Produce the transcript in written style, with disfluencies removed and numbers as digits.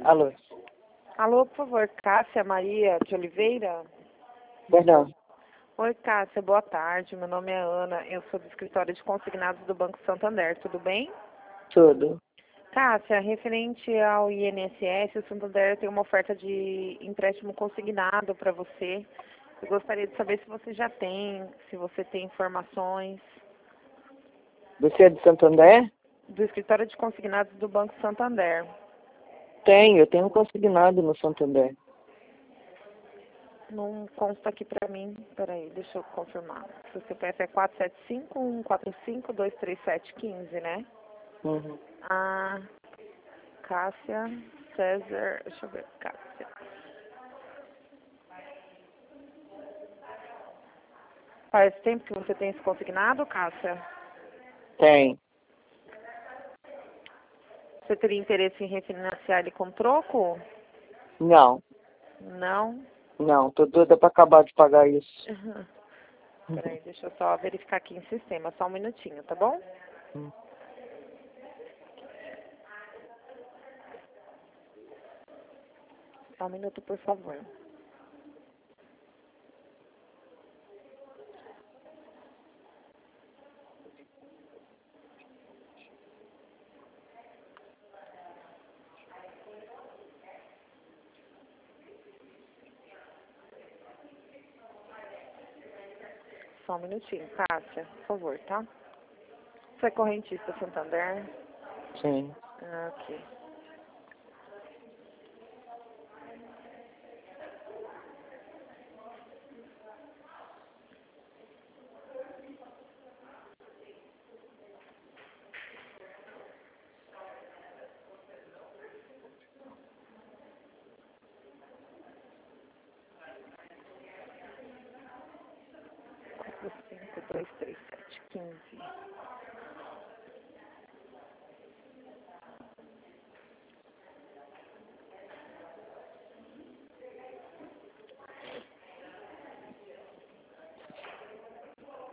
Alô? Alô, por favor, Cássia Maria de Oliveira? Perdão. Oi, Cássia, boa tarde. Meu nome é Ana, eu sou do escritório de consignados do Banco Santander, tudo bem? Tudo. Cássia, referente ao INSS, o Santander tem uma oferta de empréstimo consignado para você. Eu gostaria de saber se você já tem, se você tem informações. Você é de Santander? Do escritório de consignados do Banco Santander. Eu tenho um consignado no Santander. Não consta aqui pra mim. Peraí, deixa eu confirmar. Seu CPF é 475-145-23715, né? Uhum. A Cássia César. Deixa eu ver. Cássia. Faz tempo que você tem esse consignado, Cássia? Tem. Você teria interesse em refinanciar ele com troco? Não. Não? Não, tô doida pra acabar de pagar isso. Peraí, deixa eu só verificar aqui em sistema. Só um minutinho, tá bom? Só um minuto, por favor. Só um minutinho, Cássia, por favor, tá? Você é correntista Santander? Sim. Ok. Cinco, dois, três, sete, 15.